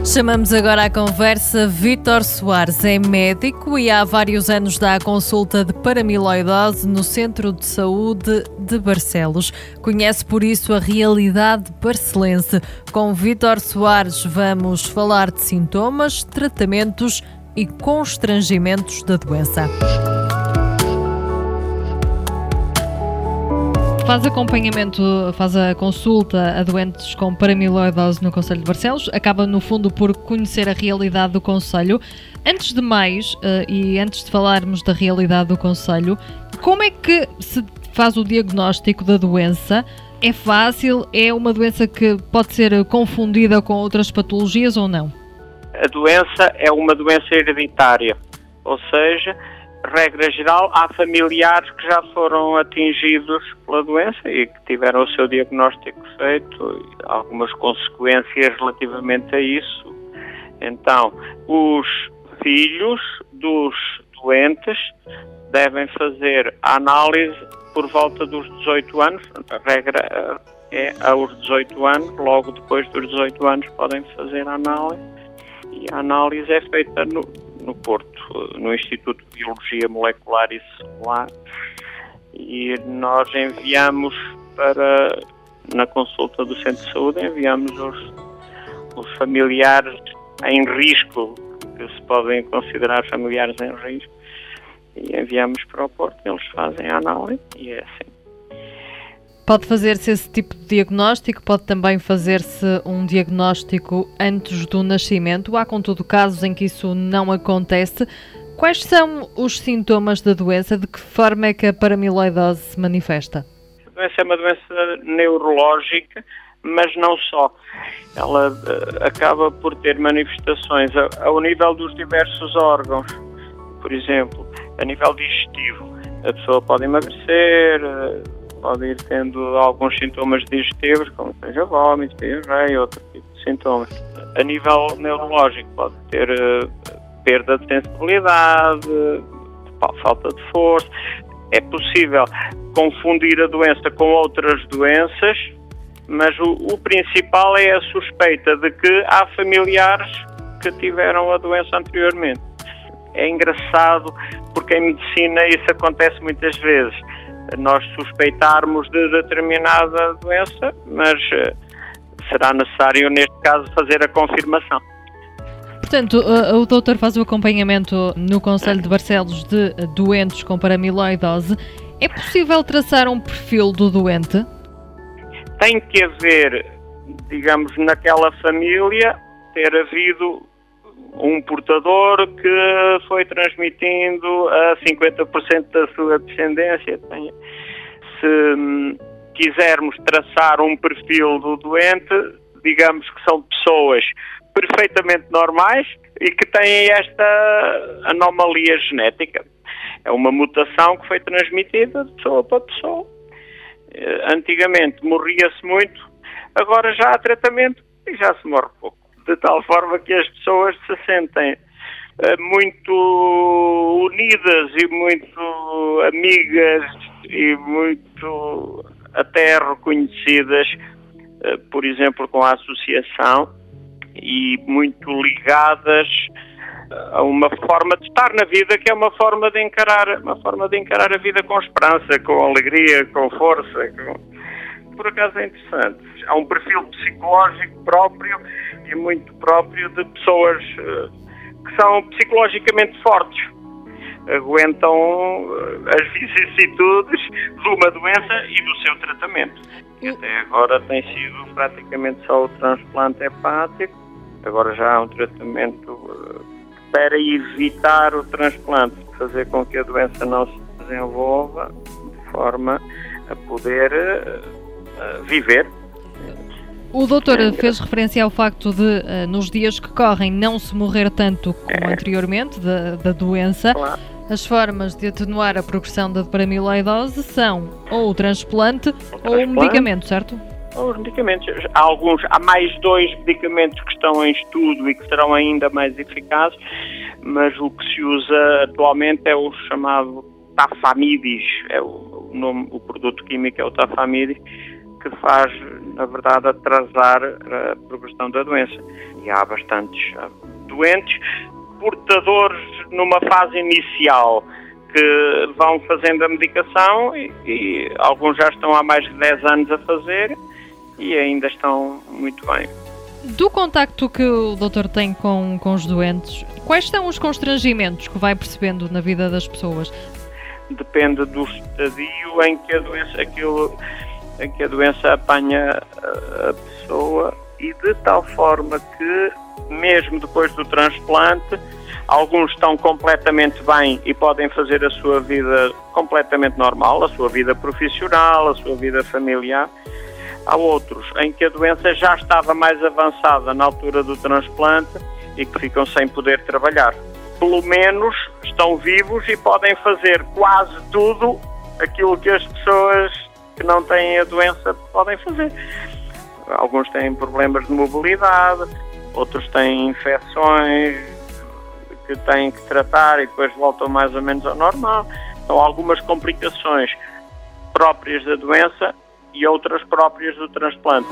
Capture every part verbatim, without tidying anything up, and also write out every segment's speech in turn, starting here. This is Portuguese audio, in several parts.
Chamamos agora à conversa Vítor Soares. É médico e há vários anos dá a consulta de paramiloidose no Centro de Saúde de Barcelos. Conhece por isso a realidade barcelense. Com Vítor Soares vamos falar de sintomas, tratamentos e constrangimentos da doença. Faz acompanhamento, faz a consulta a doentes com paramiloidose no Concelho de Barcelos. Acaba, no fundo, por conhecer a realidade do concelho. Antes de mais, e antes de falarmos da realidade do concelho, como é que se faz o diagnóstico da doença? É fácil? É uma doença que pode ser confundida com outras patologias ou não? A doença é uma doença hereditária, ou seja, regra geral, há familiares que já foram atingidos pela doença e que tiveram o seu diagnóstico feito e algumas consequências relativamente a isso. Então, os filhos dos doentes devem fazer a análise por volta dos dezoito anos. A regra é aos dezoito anos, logo depois dos dezoito anos podem fazer a análise. E a análise é feita no, no Porto, no Instituto de Biologia Molecular e Celular, e nós enviamos para, na consulta do Centro de Saúde, enviamos os, os familiares em risco, que se podem considerar familiares em risco, e enviamos para o Porto, eles fazem a análise e é assim. Pode fazer-se esse tipo de diagnóstico, pode também fazer-se um diagnóstico antes do nascimento. Há, contudo, casos em que isso não acontece. Quais são os sintomas da doença? De que forma é que a paramiloidose se manifesta? A doença é uma doença neurológica, mas não só. Ela uh, acaba por ter manifestações a, ao nível dos diversos órgãos. Por exemplo, a nível digestivo, a pessoa pode emagrecer, uh, pode ir tendo alguns sintomas digestivos, como seja vômito, diarreia, outro tipo de sintomas. A nível neurológico pode ter uh, perda de sensibilidade, falta de força. É possível confundir a doença com outras doenças, mas o, o principal é a suspeita de que há familiares que tiveram a doença anteriormente. É engraçado porque em medicina isso acontece muitas vezes. Nós suspeitarmos de determinada doença, mas uh, será necessário, neste caso, fazer a confirmação. Portanto, uh, o doutor faz o acompanhamento no Concelho de Barcelos de doentes com paramiloidose. É possível traçar um perfil do doente? Tem que haver, digamos, naquela família, ter havido um portador que foi transmitindo a cinquenta por cento da sua descendência. Se hum, quisermos traçar um perfil do doente, digamos que são pessoas perfeitamente normais e que têm esta anomalia genética. É uma mutação que foi transmitida de pessoa para pessoa. Antigamente morria-se muito, agora já há tratamento e já se morre pouco. De tal forma que as pessoas se sentem uh, muito unidas e muito amigas e muito até reconhecidas, uh, por exemplo, com a associação e muito ligadas a uma forma de estar na vida que é uma forma de encarar, uma forma de encarar a vida com esperança, com alegria, com força. Com... Por acaso é interessante. Há um perfil psicológico próprio e muito próprio de pessoas uh, que são psicologicamente fortes, aguentam uh, as vicissitudes de uma doença e do seu tratamento. Que até agora tem sido praticamente só o transplante hepático, agora já há um tratamento uh, para evitar o transplante, fazer com que a doença não se desenvolva de forma a poder uh, uh, viver. O doutor fez referência ao facto de, uh, nos dias que correm, não se morrer tanto como é. anteriormente da, da doença. Claro. As formas de atenuar a progressão da paramiloidose são ou o transplante o, transplante, ou o medicamento, certo? Ou os medicamentos. Há, alguns, há mais dois medicamentos que estão em estudo e que serão ainda mais eficazes, mas o que se usa atualmente é o chamado Tafamidis, é o, o, nome, o produto químico é o Tafamidis, que faz, na verdade, atrasar a progressão da doença. E há bastantes doentes, portadores numa fase inicial, que vão fazendo a medicação e, e alguns já estão há mais de dez anos a fazer e ainda estão muito bem. Do contacto que o doutor tem com, com os doentes, quais são os constrangimentos que vai percebendo na vida das pessoas? Depende do estadio em que a doença, aquilo, em que a doença apanha a pessoa, e de tal forma que, mesmo depois do transplante, alguns estão completamente bem e podem fazer a sua vida completamente normal, a sua vida profissional, a sua vida familiar. Há outros em que a doença já estava mais avançada na altura do transplante e que ficam sem poder trabalhar. Pelo menos estão vivos e podem fazer quase tudo aquilo que as pessoas que não têm a doença podem fazer. Alguns têm problemas de mobilidade, outros têm infecções que têm que tratar e depois voltam mais ou menos ao normal. São algumas complicações próprias da doença e outras próprias do transplante.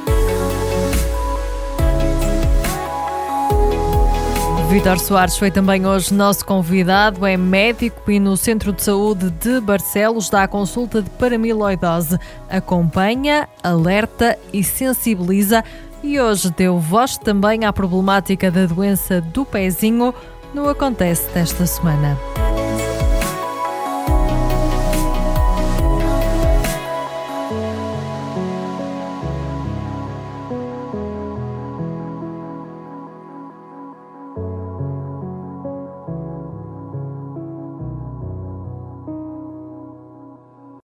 Vítor Soares foi também hoje nosso convidado, é médico e no Centro de Saúde de Barcelos dá a consulta de paramiloidose. Acompanha, alerta e sensibiliza, e hoje deu voz também à problemática da doença do pezinho no Acontece desta semana.